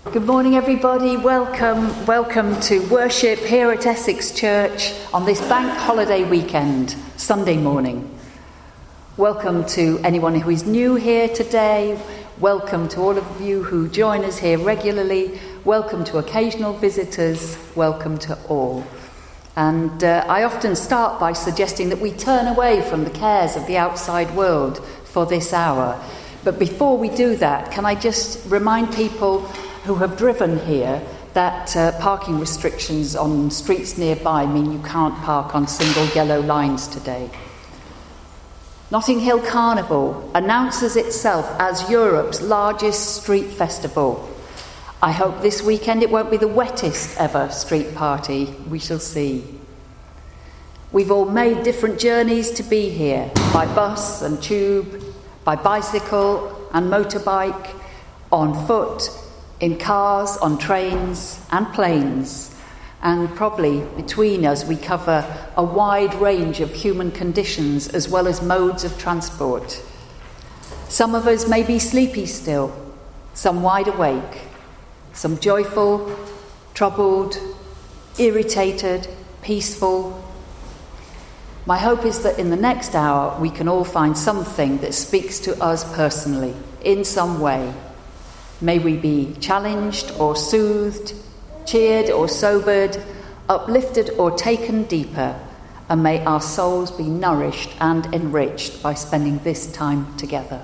Good morning, everybody. Welcome to worship here at Essex Church on this bank holiday weekend, Sunday morning. Welcome to anyone who is new here today. Welcome to all of you who join us here regularly. Welcome to occasional visitors. Welcome to all. And I often start by suggesting that we turn away from the cares of the outside world for this hour. But before we do that, can I just remind people who have driven here that parking restrictions on streets nearby mean you can't park on single yellow lines today. Notting Hill Carnival announces itself as Europe's largest street festival. I hope this weekend it won't be the wettest ever street party. We shall see. We've all made different journeys to be here, by bus and tube, by bicycle and motorbike, on foot, in cars, on trains and planes, and probably between us we cover a wide range of human conditions as well as modes of transport. Some of us may be sleepy still, some wide awake, some joyful, troubled, irritated, peaceful. My hope is that in the next hour we can all find something that speaks to us personally, in some way. May we be challenged or soothed, cheered or sobered, uplifted or taken deeper, and may our souls be nourished and enriched by spending this time together.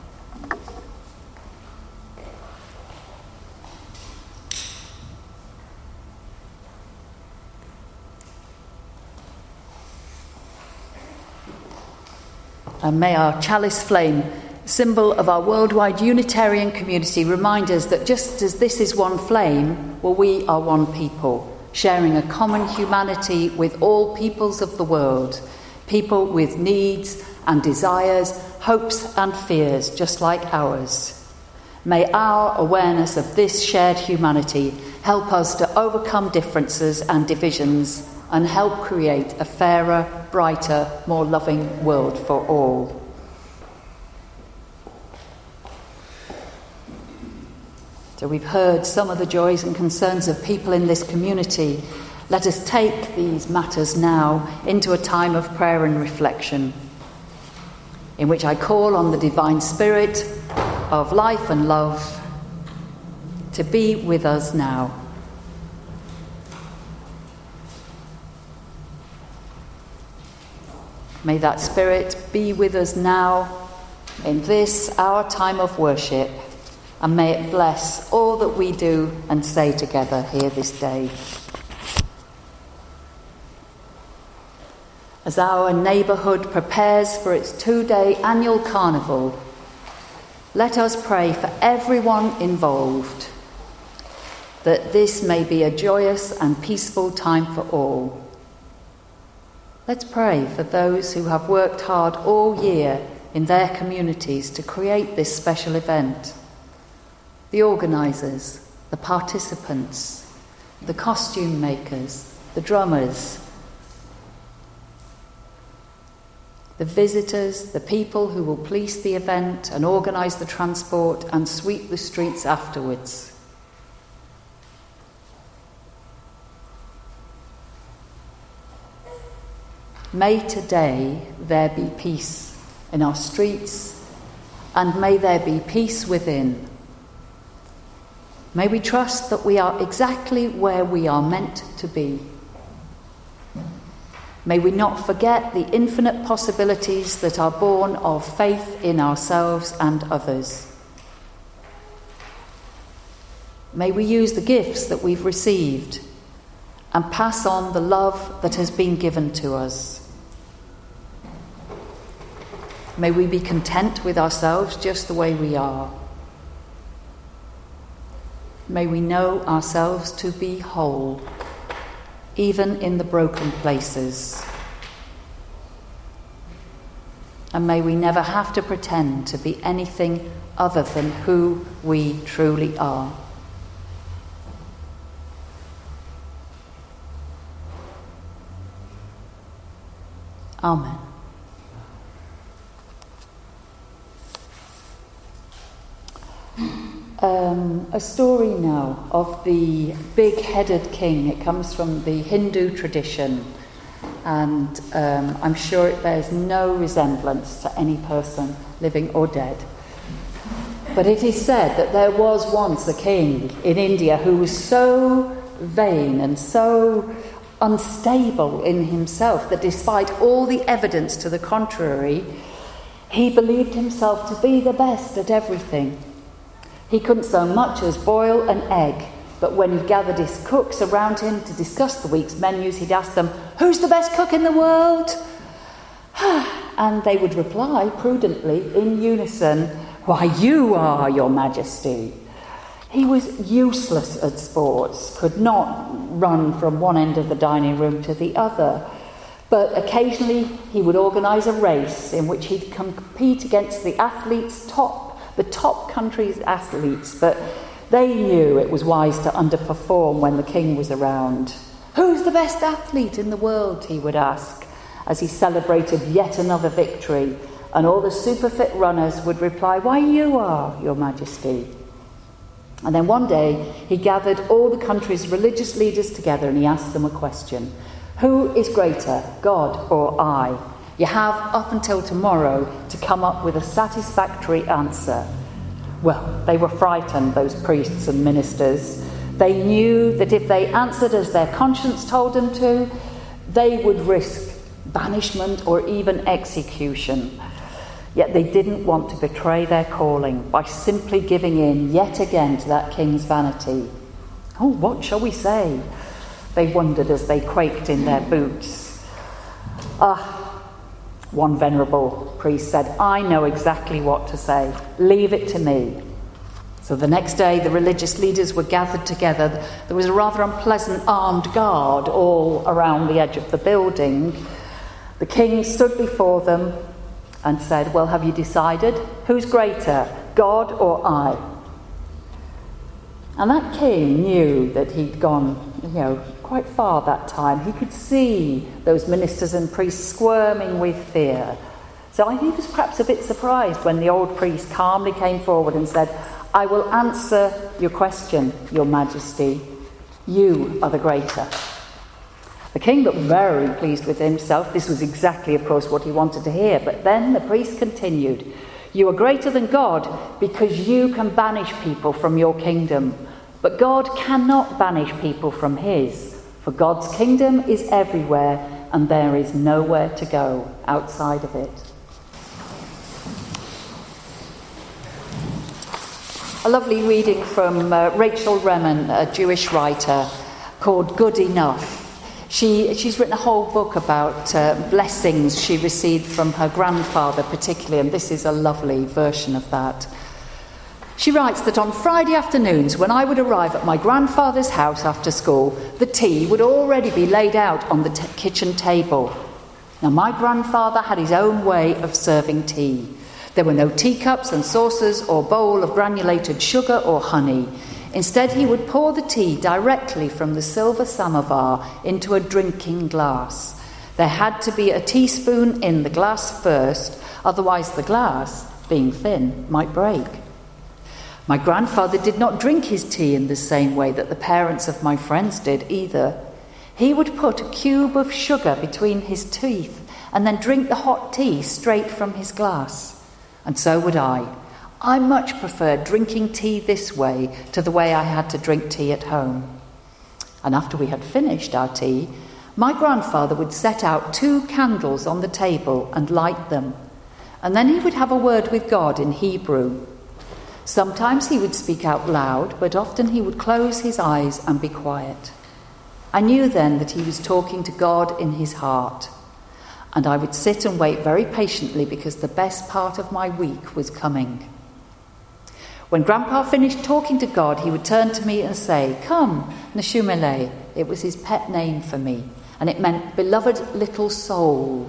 And may our chalice flame, symbol of our worldwide Unitarian community, remind us that just as this is one flame, well, we are one people, sharing a common humanity with all peoples of the world, people with needs and desires, hopes and fears, just like ours. May our awareness of this shared humanity help us to overcome differences and divisions and help create a fairer, brighter, more loving world for all. So we've heard some of the joys and concerns of people in this community. Let us take these matters now into a time of prayer and reflection, in which I call on the divine spirit of life and love to be with us now. May that spirit be with us now in this, our time of worship, and may it bless all that we do and say together here this day. As our neighbourhood prepares for its 2-day annual carnival, let us pray for everyone involved, that this may be a joyous and peaceful time for all. Let's pray for those who have worked hard all year in their communities to create this special event. The organisers, the participants, the costume makers, the drummers, the visitors, the people who will police the event and organise the transport and sweep the streets afterwards. May today there be peace in our streets, and may there be peace within. May we trust that we are exactly where we are meant to be. May we not forget the infinite possibilities that are born of faith in ourselves and others. May we use the gifts that we've received and pass on the love that has been given to us. May we be content with ourselves just the way we are. May we know ourselves to be whole, even in the broken places. And may we never have to pretend to be anything other than who we truly are. Amen. a story now of the big-headed king. It comes from the Hindu tradition, and I'm sure it bears no resemblance to any person, living or dead. But it is said that there was once a king in India who was so vain and so unstable in himself that despite all the evidence to the contrary, he believed himself to be the best at everything. He couldn't so much as boil an egg, but when he gathered his cooks around him to discuss the week's menus, he'd ask them, "Who's the best cook in the world?" And they would reply prudently in unison, "Why, you are, Your Majesty." He was useless at sports, could not run from one end of the dining room to the other. But occasionally he would organise a race in which he'd compete against the top country's athletes, but they knew it was wise to underperform when the king was around. "Who's the best athlete in the world?" he would ask, as he celebrated yet another victory, and all the super-fit runners would reply, "Why, you are, Your Majesty." And then one day he gathered all the country's religious leaders together and he asked them a question. "Who is greater, God or I? You have up until tomorrow to come up with a satisfactory answer." Well, they were frightened, those priests and ministers. They knew that if they answered as their conscience told them to, they would risk banishment or even execution. Yet they didn't want to betray their calling by simply giving in yet again to that king's vanity. "Oh, what shall we say?" they wondered as they quaked in their boots. One venerable priest said, "I know exactly what to say. Leave it to me." So the next day the religious leaders were gathered together. There was a rather unpleasant armed guard all around the edge of the building. The king stood before them and said, "Well, have you decided? Who's greater, God or I?" And that king knew that he'd gone, quite far that time. He could see those ministers and priests squirming with fear. So he was perhaps a bit surprised when the old priest calmly came forward and said, "I will answer your question, Your Majesty. You are the greater." The king looked very pleased with himself. This was exactly, of course, what he wanted to hear. But then the priest continued, "You are greater than God because you can banish people from your kingdom. But God cannot banish people from his. For God's kingdom is everywhere and there is nowhere to go outside of it." A lovely reading from Rachel Remen, a Jewish writer, called Good Enough. She's written a whole book about blessings she received from her grandfather particularly, and this is a lovely version of that. She writes that on Friday afternoons, when I would arrive at my grandfather's house after school, the tea would already be laid out on the kitchen table. Now, my grandfather had his own way of serving tea. There were no teacups and saucers or bowl of granulated sugar or honey. Instead, he would pour the tea directly from the silver samovar into a drinking glass. There had to be a teaspoon in the glass first, otherwise the glass, being thin, might break. My grandfather did not drink his tea in the same way that the parents of my friends did either. He would put a cube of sugar between his teeth and then drink the hot tea straight from his glass. And so would I. I much preferred drinking tea this way to the way I had to drink tea at home. And after we had finished our tea, my grandfather would set out 2 candles on the table and light them. And then he would have a word with God in Hebrew. Sometimes he would speak out loud, but often he would close his eyes and be quiet. I knew then that he was talking to God in his heart. And I would sit and wait very patiently because the best part of my week was coming. When Grandpa finished talking to God, he would turn to me and say, "Come, Neshumele." It was his pet name for me, and it meant beloved little soul.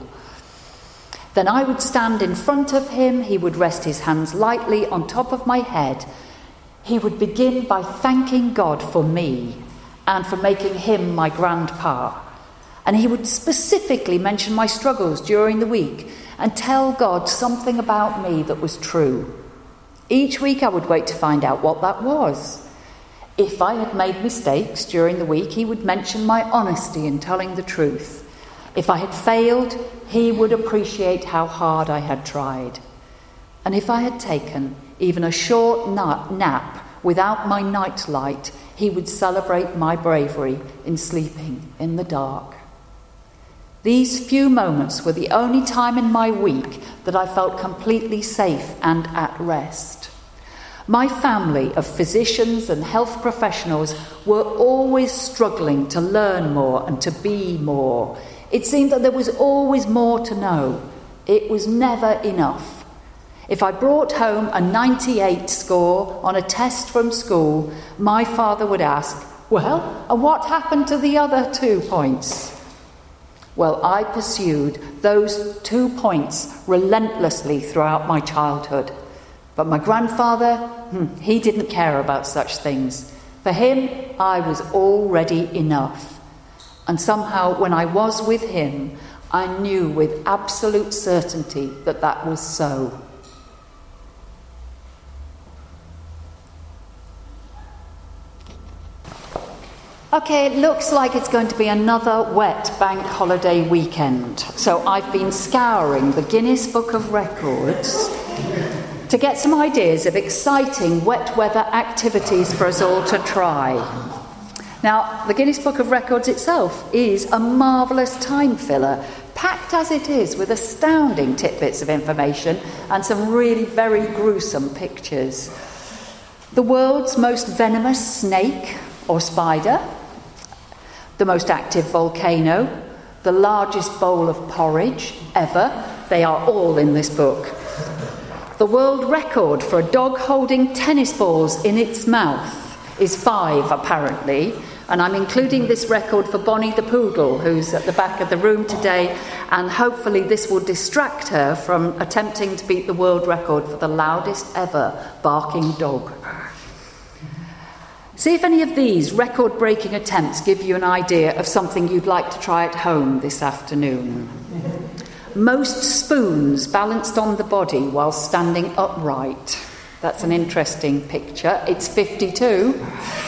Then I would stand in front of him. He would rest his hands lightly on top of my head. He would begin by thanking God for me and for making him my grandpa. And he would specifically mention my struggles during the week and tell God something about me that was true. Each week I would wait to find out what that was. If I had made mistakes during the week, he would mention my honesty in telling the truth. If I had failed, he would appreciate how hard I had tried. And if I had taken even a short nap without my nightlight, he would celebrate my bravery in sleeping in the dark. These few moments were the only time in my week that I felt completely safe and at rest. My family of physicians and health professionals were always struggling to learn more and to be more. It seemed that there was always more to know. It was never enough. If I brought home a 98 score on a test from school, my father would ask, "Well, and what happened to the other 2 points?" Well, I pursued those 2 points relentlessly throughout my childhood. But my grandfather, he didn't care about such things. For him, I was already enough. And somehow, when I was with him, I knew with absolute certainty that that was so. Okay, it looks like it's going to be another wet bank holiday weekend. So I've been scouring the Guinness Book of Records to get some ideas of exciting wet weather activities for us all to try. Now, the Guinness Book of Records itself is a marvellous time filler, packed as it is with astounding tidbits of information and some really very gruesome pictures. The world's most venomous snake or spider, the most active volcano, the largest bowl of porridge ever, they are all in this book. The world record for a dog holding tennis balls in its mouth is 5, apparently, and I'm including this record for Bonnie the poodle, who's at the back of the room today, and hopefully this will distract her from attempting to beat the world record for the loudest ever barking dog. See if any of these record-breaking attempts give you an idea of something you'd like to try at home this afternoon. Most spoons balanced on the body while standing upright. That's an interesting picture. It's 52.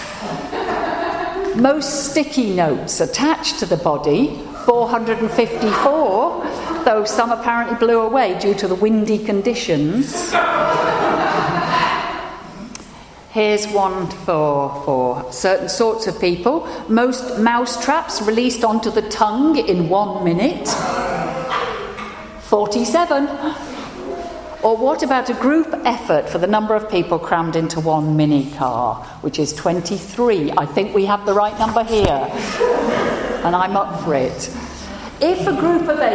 Most sticky notes attached to the body, 454, though some apparently blew away due to the windy conditions. Here's one for certain sorts of people. Most mouse traps released onto the tongue in 1 minute. 47. Or what about a group effort for the number of people crammed into one mini car, which is 23? I think we have the right number here. And I'm up for it. If a group of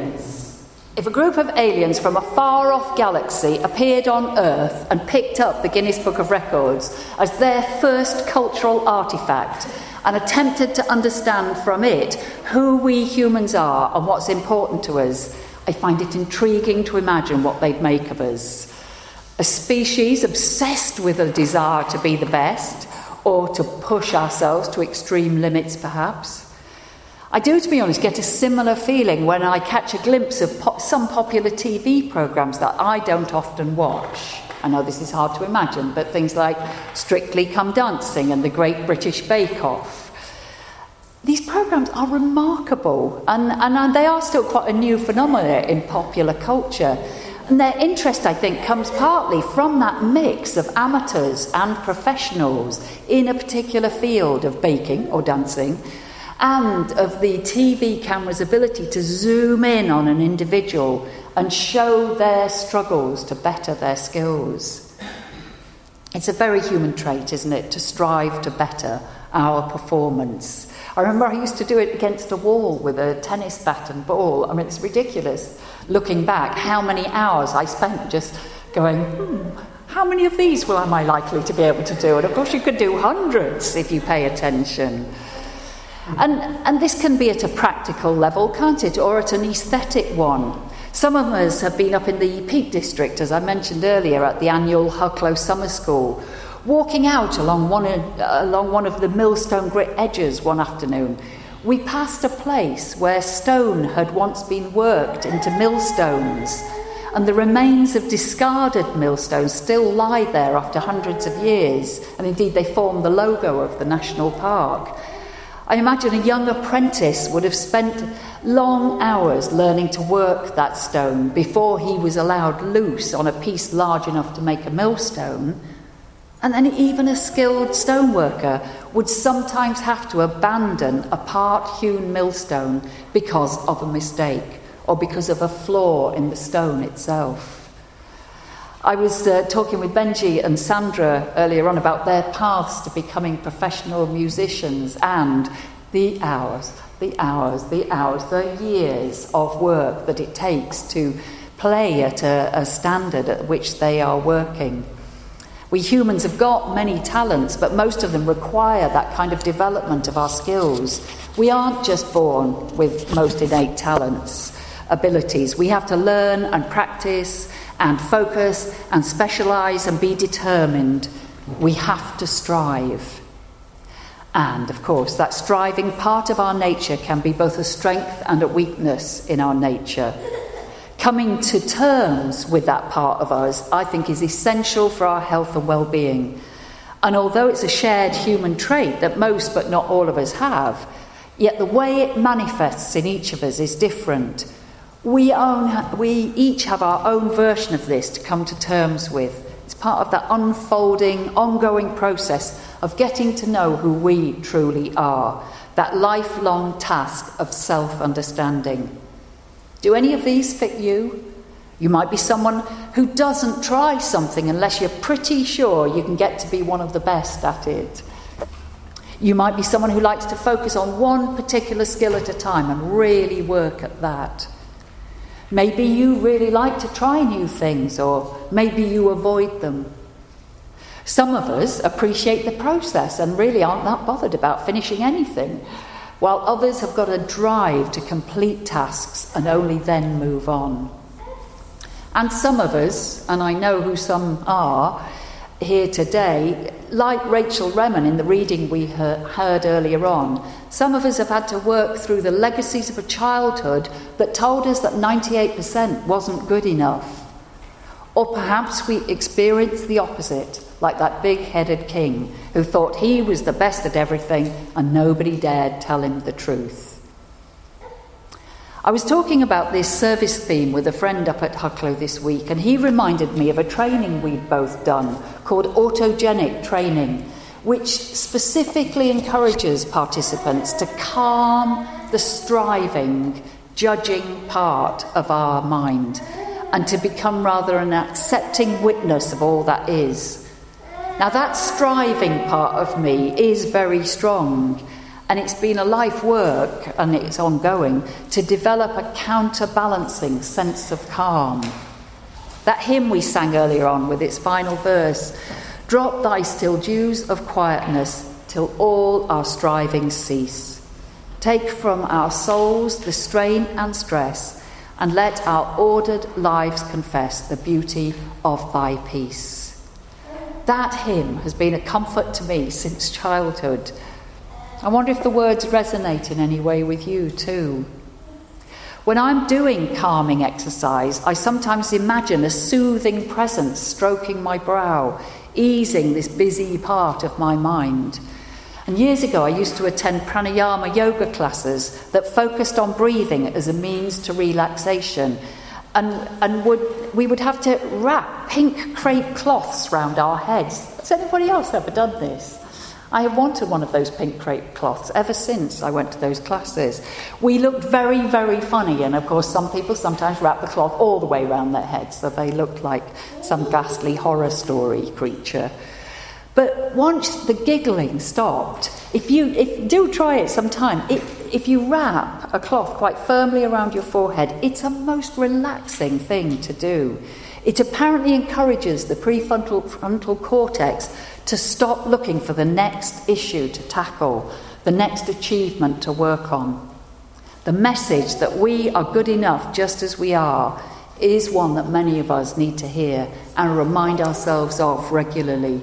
aliens from a far-off galaxy appeared on Earth and picked up the Guinness Book of Records as their first cultural artefact and attempted to understand from it who we humans are and what's important to us, I find it intriguing to imagine what they'd make of us. A species obsessed with a desire to be the best, or to push ourselves to extreme limits, perhaps. I do, to be honest, get a similar feeling when I catch a glimpse of some popular TV programmes that I don't often watch. I know this is hard to imagine, but things like Strictly Come Dancing and The Great British Bake Off. These programmes are remarkable, and they are still quite a new phenomenon in popular culture. And their interest, I think, comes partly from that mix of amateurs and professionals in a particular field of baking or dancing, and of the TV camera's ability to zoom in on an individual and show their struggles to better their skills. It's a very human trait, isn't it, to strive to better our performance. I remember I used to do it against a wall with a tennis bat and ball. I mean, it's ridiculous, looking back, how many hours I spent just going, how many of these am I likely to be able to do? And of course you could do hundreds if you pay attention. And this can be at a practical level, can't it? Or at an aesthetic one. Some of us have been up in the Peak District, as I mentioned earlier, at the annual Hucklow Summer School, walking out along one of the millstone grit edges one afternoon. We passed a place where stone had once been worked into millstones, and the remains of discarded millstones still lie there after hundreds of years, and indeed they form the logo of the national park. I imagine a young apprentice would have spent long hours learning to work that stone before he was allowed loose on a piece large enough to make a millstone. And then even a skilled stoneworker would sometimes have to abandon a part-hewn millstone because of a mistake or because of a flaw in the stone itself. I was talking with Benji and Sandra earlier on about their paths to becoming professional musicians, and the years of work that it takes to play at a standard at which they are working. We humans have got many talents, but most of them require that kind of development of our skills. We aren't just born with most innate abilities. We have to learn and practice and focus and specialise and be determined. We have to strive. And, of course, that striving part of our nature can be both a strength and a weakness in our nature. Coming to terms with that part of us, I think, is essential for our health and well-being. And although it's a shared human trait that most but not all of us have, yet the way it manifests in each of us is different. We each have our own version of this to come to terms with. It's part of that unfolding, ongoing process of getting to know who we truly are, that lifelong task of self-understanding. Do any of these fit you? You might be someone who doesn't try something unless you're pretty sure you can get to be one of the best at it. You might be someone who likes to focus on one particular skill at a time and really work at that. Maybe you really like to try new things, or maybe you avoid them. Some of us appreciate the process and really aren't that bothered about finishing anything, while others have got a drive to complete tasks and only then move on. And some of us, and I know who some are here today, like Rachel Remen in the reading we heard earlier on, some of us have had to work through the legacies of a childhood that told us that 98% wasn't good enough. Or perhaps we experienced the opposite, like that big-headed king who thought he was the best at everything and nobody dared tell him the truth. I was talking about this service theme with a friend up at Hucklow this week, and he reminded me of a training we'd both done called autogenic training, which specifically encourages participants to calm the striving, judging part of our mind and to become rather an accepting witness of all that is. Now, that striving part of me is very strong, and it's been a life work, and it's ongoing, to develop a counterbalancing sense of calm. That hymn we sang earlier on with its final verse, "Drop thy still dews of quietness till all our striving cease. Take from our souls the strain and stress, and let our ordered lives confess the beauty of thy peace." That hymn has been a comfort to me since childhood. I wonder if the words resonate in any way with you too. When I'm doing calming exercise, I sometimes imagine a soothing presence stroking my brow, easing this busy part of my mind. And years ago, I used to attend pranayama yoga classes that focused on breathing as a means to relaxation. And we would have to wrap pink crepe cloths round our heads. Has anybody else ever done this? I have wanted one of those pink crepe cloths ever since I went to those classes. We looked very, very funny, and of course some people sometimes wrap the cloth all the way around their heads so they looked like some ghastly horror story creature. But once the giggling stopped, if do try it sometime, if you wrap a cloth quite firmly around your forehead, it's a most relaxing thing to do. It apparently encourages the prefrontal cortex to stop looking for the next issue to tackle, the next achievement to work on. The message that we are good enough just as we are is one that many of us need to hear and remind ourselves of regularly.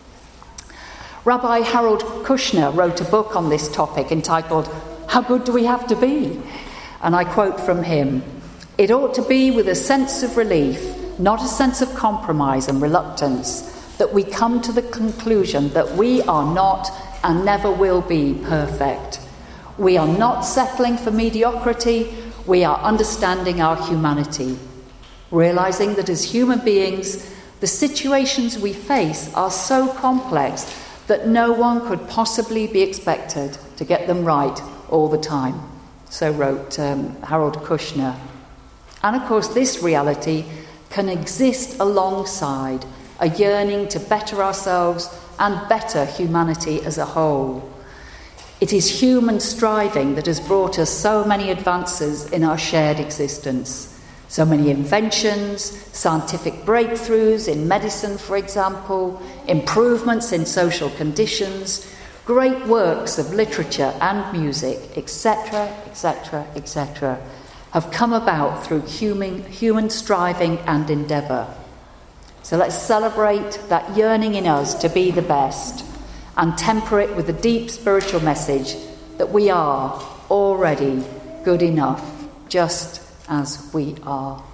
Rabbi Harold Kushner wrote a book on this topic entitled, "How Good Do We Have to Be?" And I quote from him, It ought to be with a sense of relief, not a sense of compromise and reluctance, that we come to the conclusion that we are not and never will be perfect. We are not settling for mediocrity, we are understanding our humanity, realising that as human beings, the situations we face are so complex that no one could possibly be expected to get them right all the time. So wrote Harold Kushner. And of course, this reality can exist alongside a yearning to better ourselves and better humanity as a whole. It is human striving that has brought us so many advances in our shared existence. So many inventions, scientific breakthroughs in medicine, for example, improvements in social conditions, great works of literature and music, etc., etc., etc., have come about through human striving and endeavour. So let's celebrate that yearning in us to be the best and temper it with the deep spiritual message that we are already good enough, just as we are.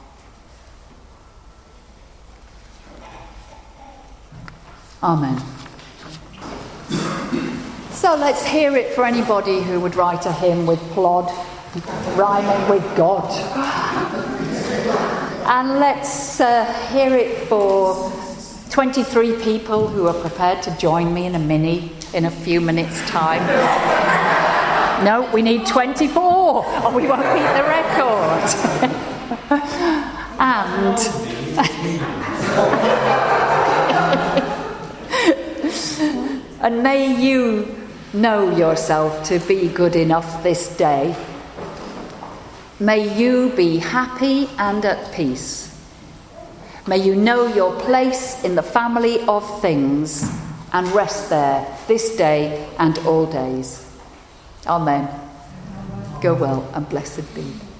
Amen. So let's hear it for anybody who would write a hymn with plod, rhyming with God. And let's hear it for 23 people who are prepared to join me in a mini in a few minutes' time. No, we need 24 or we won't beat the record. And may you know yourself to be good enough this day. May you be happy and at peace. May you know your place in the family of things and rest there this day and all days. Amen. Go well and blessed be.